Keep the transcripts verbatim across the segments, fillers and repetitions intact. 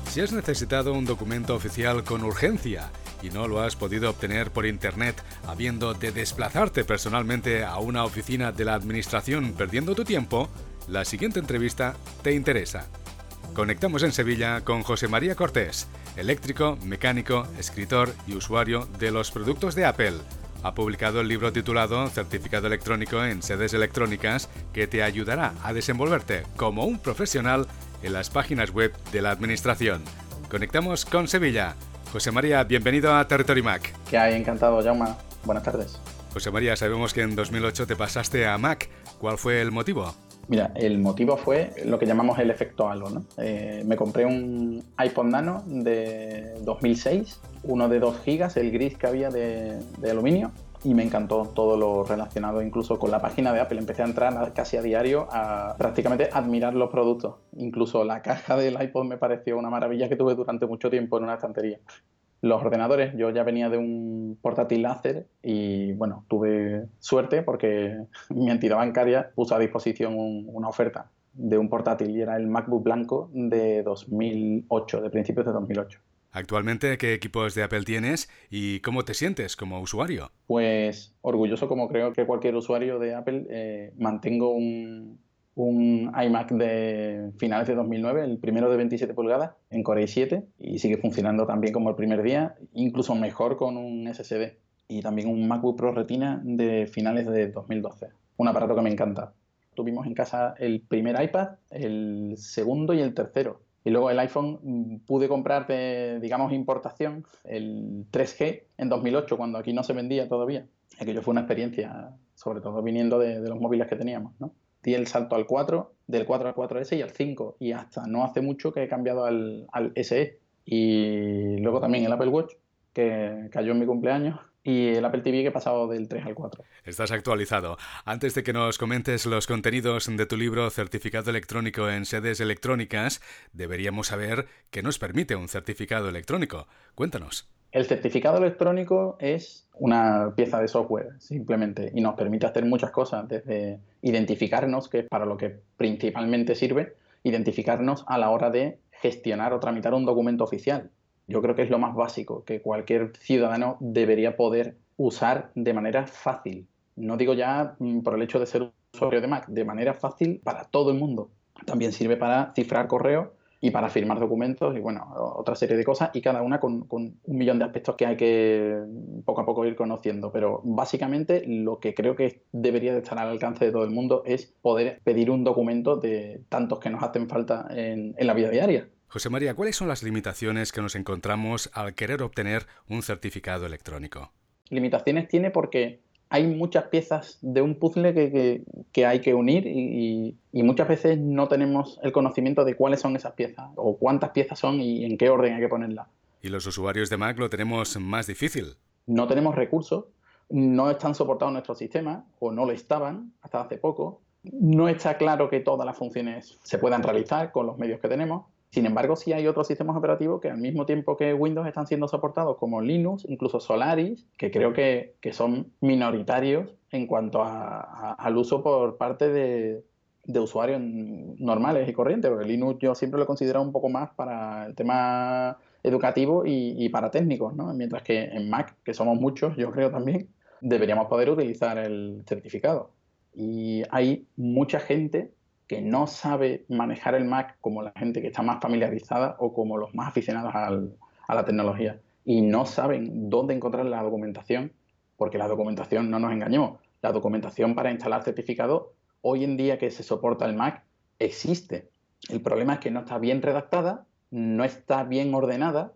Si has necesitado un documento oficial con urgencia y no lo has podido obtener por internet, habiendo de desplazarte personalmente a una oficina de la administración perdiendo tu tiempo, la siguiente entrevista te interesa. Conectamos en Sevilla con José María Cortés, eléctrico, mecánico, escritor y usuario de los productos de Apple. Ha publicado el libro titulado Certificado electrónico en sedes electrónicas, que te ayudará a desenvolverte como un profesional en las páginas web de la administración. Conectamos con Sevilla. José María, bienvenido a Territory Mac. ¿Qué hay? Encantado, Jaume. Buenas tardes. José María, sabemos que en dos mil ocho te pasaste a Mac. ¿Cuál fue el motivo? Mira, el motivo fue lo que llamamos el efecto halo, ¿no? Eh, me compré un iPod Nano de dos mil seis, uno de dos gigas, el gris que había de, de aluminio, y me encantó todo lo relacionado incluso con la página de Apple. Empecé a entrar casi a diario a prácticamente admirar los productos. Incluso la caja del iPod me pareció una maravilla que tuve durante mucho tiempo en una estantería. Los ordenadores, yo ya venía de un portátil láser y bueno, tuve suerte porque mi entidad bancaria puso a disposición un, una oferta de un portátil y era el MacBook blanco de dos mil ocho, de principios de dos mil ocho. Actualmente, ¿qué equipos de Apple tienes y cómo te sientes como usuario? Pues orgulloso, como creo que cualquier usuario de Apple. Eh, mantengo un, un iMac de finales de dos mil nueve, el primero de veintisiete pulgadas, en Core i siete, y sigue funcionando tan bien como el primer día, incluso mejor con un S S D. Y también un MacBook Pro Retina de finales de dos mil doce. Un aparato que me encanta. Tuvimos en casa el primer iPad, el segundo y el tercero. Y luego el iPhone pude comprar de, digamos, importación, el tres G en dos mil ocho, cuando aquí no se vendía todavía. Aquello fue una experiencia, sobre todo viniendo de, de los móviles que teníamos, ¿no? Di el salto al cuatro, del cuatro al cuatro ese y al cinco, y hasta no hace mucho que he cambiado al, al S E. Y luego también el Apple Watch, que cayó en mi cumpleaños, y el Apple T V, que he pasado del tres al cuatro. Estás actualizado. Antes de que nos comentes los contenidos de tu libro Certificado electrónico en sedes electrónicas, deberíamos saber qué nos permite un certificado electrónico. Cuéntanos. El certificado electrónico es una pieza de software, simplemente, y nos permite hacer muchas cosas, desde identificarnos, que es para lo que principalmente sirve, identificarnos a la hora de gestionar o tramitar un documento oficial. Yo creo que es lo más básico que cualquier ciudadano debería poder usar de manera fácil. No digo ya por el hecho de ser usuario de Mac, de manera fácil para todo el mundo. También sirve para cifrar correos y para firmar documentos y, bueno, otra serie de cosas, y cada una con, con un millón de aspectos que hay que poco a poco ir conociendo. Pero básicamente lo que creo que debería de estar al alcance de todo el mundo es poder pedir un documento de tantos que nos hacen falta en, en la vida diaria. José María, ¿cuáles son las limitaciones que nos encontramos al querer obtener un certificado electrónico? Limitaciones tiene porque hay muchas piezas de un puzzle que, que, que hay que unir y, y muchas veces no tenemos el conocimiento de cuáles son esas piezas o cuántas piezas son y en qué orden hay que ponerlas. ¿Y los usuarios de Mac lo tenemos más difícil? No tenemos recursos, no están soportados nuestros sistemas o no lo estaban hasta hace poco. No está claro que todas las funciones se puedan realizar con los medios que tenemos. Sin embargo, sí hay otros sistemas operativos que al mismo tiempo que Windows están siendo soportados, como Linux, incluso Solaris, que creo que, que son minoritarios en cuanto a, a, al uso por parte de, de usuarios normales y corrientes, porque Linux yo siempre lo he considerado un poco más para el tema educativo y, y para técnicos, ¿no? Mientras que en Mac, que somos muchos, yo creo también, deberíamos poder utilizar el certificado. Y hay mucha gente que no sabe manejar el Mac como la gente que está más familiarizada o como los más aficionados al, a la tecnología, y no saben dónde encontrar la documentación, porque la documentación, no nos engañemos, la documentación para instalar certificados, hoy en día que se soporta el Mac, existe. El problema es que no está bien redactada, no está bien ordenada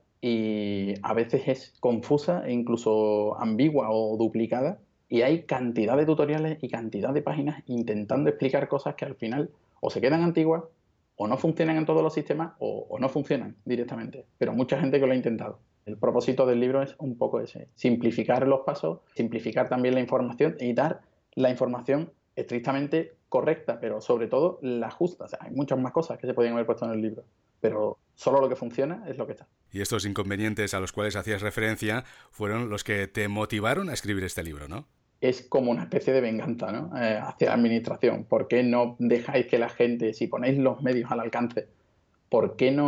y a veces es confusa e incluso ambigua o duplicada. Y hay cantidad de tutoriales y cantidad de páginas intentando explicar cosas que al final o se quedan antiguas, o no funcionan en todos los sistemas, o, o no funcionan directamente. Pero mucha gente que lo ha intentado. El propósito del libro es un poco ese: simplificar los pasos, simplificar también la información y dar la información estrictamente correcta, pero sobre todo la justa. O sea, hay muchas más cosas que se podían haber puesto en el libro, pero solo lo que funciona es lo que está. Y estos inconvenientes a los cuales hacías referencia fueron los que te motivaron a escribir este libro, ¿no? Es como una especie de venganza, ¿no? Eh, hacia la administración. ¿Por qué no dejáis que la gente, si ponéis los medios al alcance, por qué no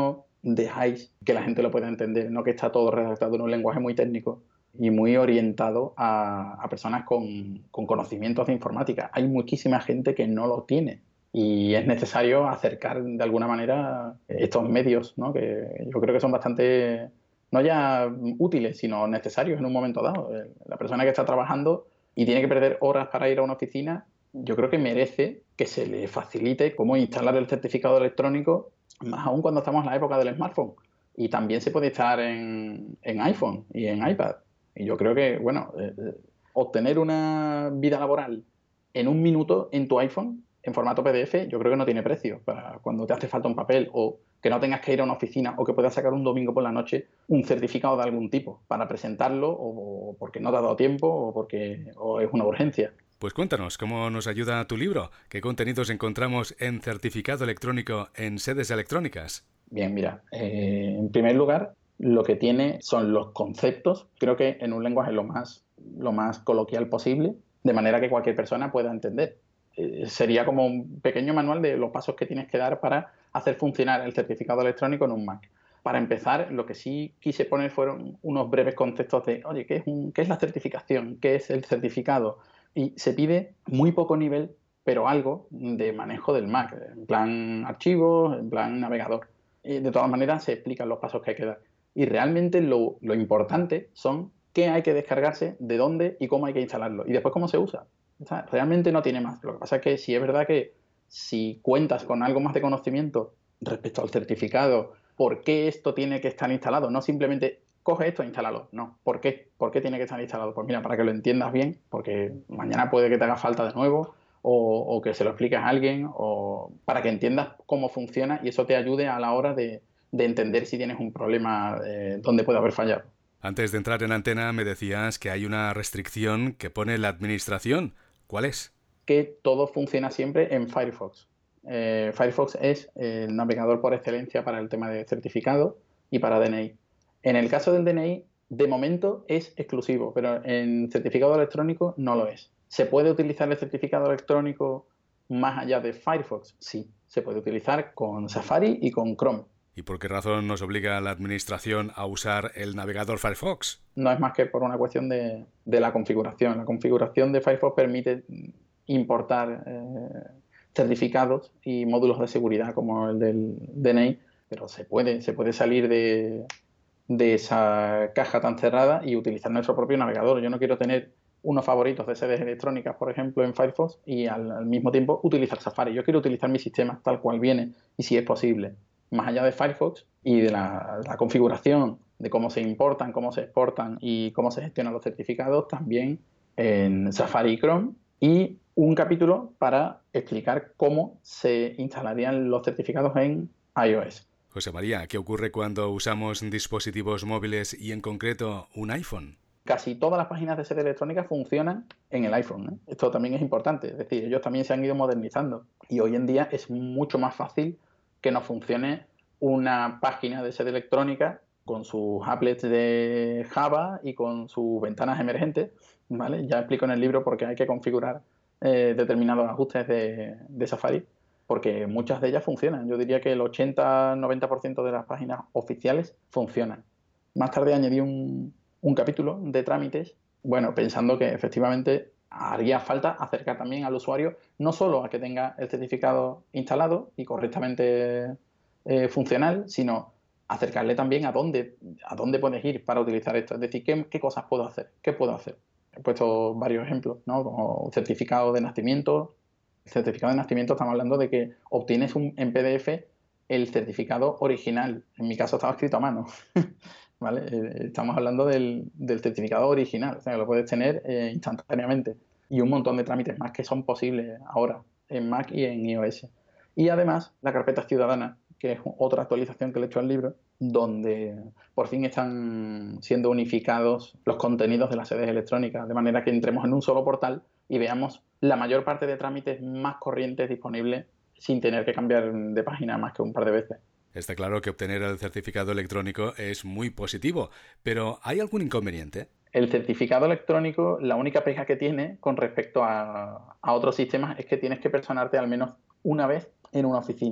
dejáis que la gente lo pueda entender, no que está todo redactado en un lenguaje muy técnico y muy orientado a, a personas con, con conocimientos de informática. Hay muchísima gente que no lo tiene y es necesario acercar de alguna manera estos medios, ¿no? Que yo creo que son bastante, no ya útiles, sino necesarios en un momento dado. La persona que está trabajando y tiene que perder horas para ir a una oficina, yo creo que merece que se le facilite cómo instalar el certificado electrónico, más aún cuando estamos en la época del smartphone. Y también se puede instalar en, en iPhone y en iPad. Y yo creo que, bueno, eh, obtener una vida laboral en un minuto en tu iPhone, en formato P D F, yo creo que no tiene precio. Para cuando te hace falta un papel o que no tengas que ir a una oficina o que puedas sacar un domingo por la noche un certificado de algún tipo para presentarlo o, o porque no te ha dado tiempo o porque o es una urgencia. Pues cuéntanos, ¿cómo nos ayuda tu libro? ¿Qué contenidos encontramos en certificado electrónico en sedes electrónicas? Bien, mira, eh, en primer lugar, lo que tiene son los conceptos, creo que en un lenguaje lo más, lo más coloquial posible, de manera que cualquier persona pueda entender. Eh, sería como un pequeño manual de los pasos que tienes que dar para hacer funcionar el certificado electrónico en un Mac. Para empezar, lo que sí quise poner fueron unos breves conceptos de, oye, ¿qué es, un, qué es la certificación? ¿Qué es el certificado? Y se pide muy poco nivel, pero algo de manejo del Mac, en plan archivos, en plan navegador. Y de todas maneras se explican los pasos que hay que dar. Y realmente lo, lo importante son qué hay que descargarse, de dónde y cómo hay que instalarlo. Y después cómo se usa. O sea, realmente no tiene más. Lo que pasa es que sí es verdad que si cuentas con algo más de conocimiento respecto al certificado, ¿por qué esto tiene que estar instalado? No simplemente coge esto e instálalo. No. ¿Por qué? ¿Por qué tiene que estar instalado? Pues mira, para que lo entiendas bien, porque mañana puede que te haga falta de nuevo, o, o que se lo expliques a alguien, o para que entiendas cómo funciona y eso te ayude a la hora de, de entender si tienes un problema eh, donde puede haber fallado. Antes de entrar en antena me decías que hay una restricción que pone la administración. ¿Cuál es? Que todo funciona siempre en Firefox. Eh, Firefox es el navegador por excelencia para el tema de certificado y para D N I. En el caso del D N I, de momento es exclusivo, pero en certificado electrónico no lo es. ¿Se puede utilizar el certificado electrónico más allá de Firefox? Sí, se puede utilizar con Safari y con Chrome. ¿Y por qué razón nos obliga la administración a usar el navegador Firefox? No es más que por una cuestión de, de la configuración. La configuración de Firefox permite importar eh, certificados y módulos de seguridad como el del D N I, pero se puede, se puede salir de, de esa caja tan cerrada y utilizar nuestro propio navegador. Yo no quiero tener unos favoritos de sedes electrónicas, por ejemplo, en Firefox y al, al mismo tiempo utilizar Safari. Yo quiero utilizar mi sistema tal cual viene y si es posible, más allá de Firefox y de la, la configuración de cómo se importan, cómo se exportan y cómo se gestionan los certificados, también en Safari y Chrome, y un capítulo para explicar cómo se instalarían los certificados en iOS. José María, ¿qué ocurre cuando usamos dispositivos móviles y en concreto un iPhone? Casi todas las páginas de sede electrónica funcionan en el iPhone, ¿eh? Esto también es importante, es decir, ellos también se han ido modernizando y hoy en día es mucho más fácil que nos funcione una página de sede electrónica con sus applets de Java y con sus ventanas emergentes, ¿vale? Ya explico en el libro por qué hay que configurar eh, determinados ajustes de, de Safari, porque muchas de ellas funcionan. Yo diría que el ochenta a noventa por ciento de las páginas oficiales funcionan. Más tarde añadí un, un capítulo de trámites, bueno, pensando que efectivamente haría falta acercar también al usuario no solo a que tenga el certificado instalado y correctamente eh, funcional, sino acercarle también a dónde, a dónde puedes ir para utilizar esto. Es decir, ¿qué, qué cosas puedo hacer? ¿Qué puedo hacer? He puesto varios ejemplos, ¿no? Como certificado de nacimiento. El certificado de nacimiento, estamos hablando de que obtienes un, en P D F el certificado original. En mi caso estaba escrito a mano. ¿Vale? Eh, estamos hablando del, del certificado original, o sea, que lo puedes tener eh, instantáneamente. Y un montón de trámites más que son posibles ahora en Mac y en iOS. Y además, la carpeta ciudadana, que es otra actualización que le he hecho al libro, donde por fin están siendo unificados los contenidos de las sedes electrónicas, de manera que entremos en un solo portal y veamos la mayor parte de trámites más corrientes disponibles sin tener que cambiar de página más que un par de veces. Está claro que obtener el certificado electrónico es muy positivo, pero ¿hay algún inconveniente? El certificado electrónico, la única pega que tiene con respecto a, a otros sistemas es que tienes que personarte al menos una vez en una oficina.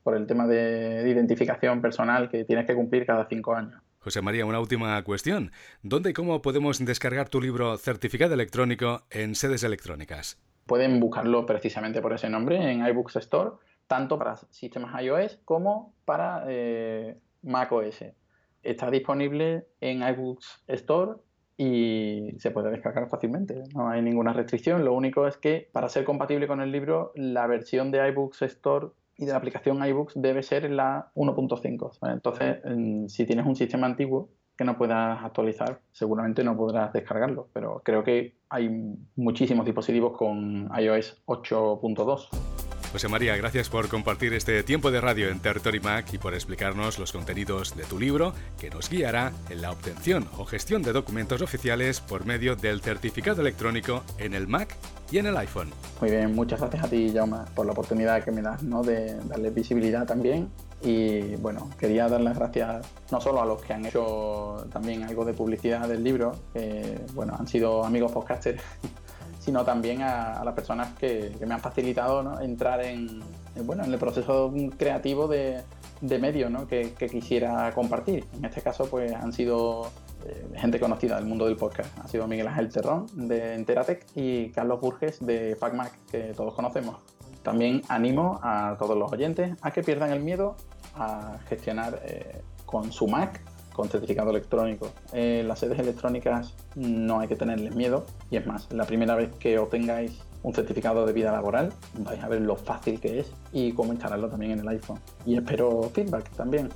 por el tema de, de identificación personal que tienes que cumplir cada cinco años. José María, una última cuestión. ¿Dónde y cómo podemos descargar tu libro Certificado Electrónico en Sedes Electrónicas? Pueden buscarlo precisamente por ese nombre en iBooks Store, tanto para sistemas iOS como para eh, macOS. Está disponible en iBooks Store y se puede descargar fácilmente. No hay ninguna restricción. Lo único es que para ser compatible con el libro, la versión de iBooks Store y de la aplicación iBooks debe ser la uno punto cinco. Entonces, si tienes un sistema antiguo que no puedas actualizar, seguramente no podrás descargarlo, pero creo que hay muchísimos dispositivos con iOS ocho punto dos. José María, gracias por compartir este tiempo de radio en Territory Mac y por explicarnos los contenidos de tu libro, que nos guiará en la obtención o gestión de documentos oficiales por medio del certificado electrónico en el Mac y en el iPhone. Muy bien, muchas gracias a ti, Jaume, por la oportunidad que me das, ¿no?, de darle visibilidad también. Y bueno, quería dar las gracias no solo a los que han hecho también algo de publicidad del libro, que bueno, han sido amigos podcasters, sino también a, a las personas que, que me han facilitado, ¿no?, entrar en, en, bueno, en el proceso creativo de, de medio, ¿no?, que, que quisiera compartir. En este caso, pues han sido eh, gente conocida del mundo del podcast. Ha sido Miguel Ángel Terrón, de Enteratec, y Carlos Burges, de FacMac, que todos conocemos. También animo a todos los oyentes a que pierdan el miedo a gestionar eh, con su Mac con certificado electrónico. En eh, las sedes electrónicas no hay que tenerles miedo, y es más, la primera vez que obtengáis un certificado de vida laboral vais a ver lo fácil que es y cómo instalarlo también en el iPhone. Y espero feedback también.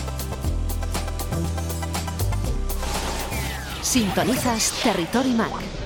Sintonizas Territory Mac.